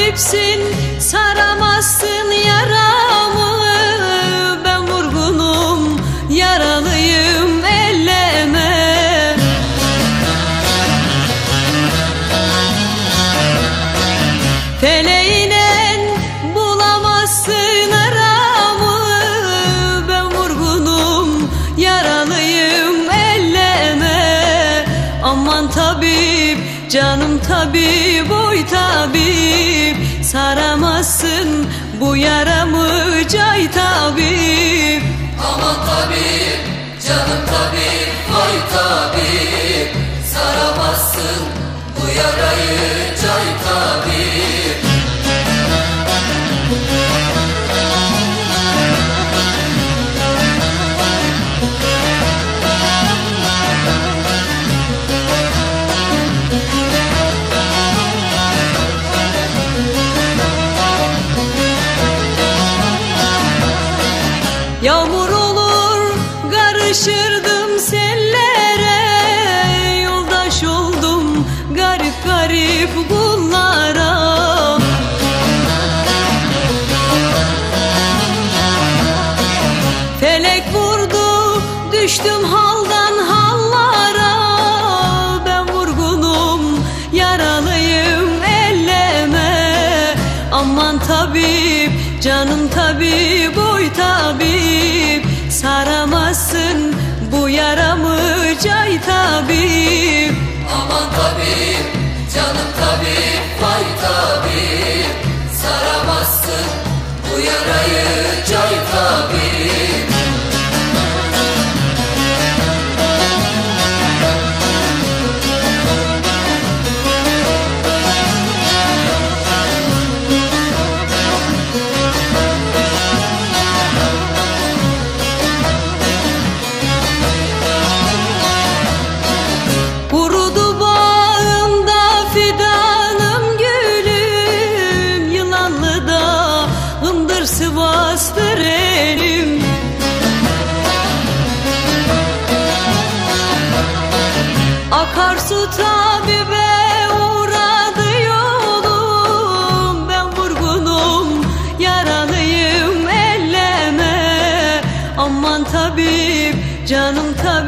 tabipsin, saramazsın yaramı. Ben vurgunum, yaralıyım, elleme. Feleğinen bulamazsın aramı. Ben vurgunum, yaralıyım, elleme. Aman tabip, canım tabip, oy tabip, saramazsın bu yaramı, cay tabip. Aman tabip, canım tabip, oy tabip, saramazsın bu yarayı, cay tabip. Yağmur olur karışırdım sellere, yoldaş oldum garip garip kullara. Felek vurdu, düştüm haldan hallara. Ben vurgunum, yaralıyım, elleme. Aman tabip, canım tabip, oy tabip, saramazsın bu yaramı, cay tabip. Aman tabip, canım tabip, vay tabip, saramazsın bu yarayı, cay tabip. Kurudu bağımda fidanım, gülüm, Yılanlı'da Hındır Sivas'tır elim. Akarsu tabibe uğradı yolum. Ben vurgunum, yaralıyım, elleme. Aman tabip, canım tabip,